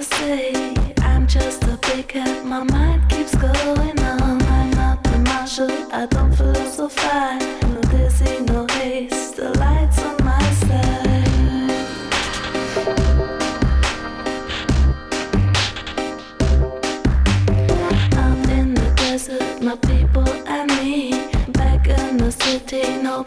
say. I'm just a big cat, my mind keeps going on. I'm not the marshal, I don't philosophize. No dizzy, no haste, the lights on my side. Out in the desert, my people and me. Back in the city, no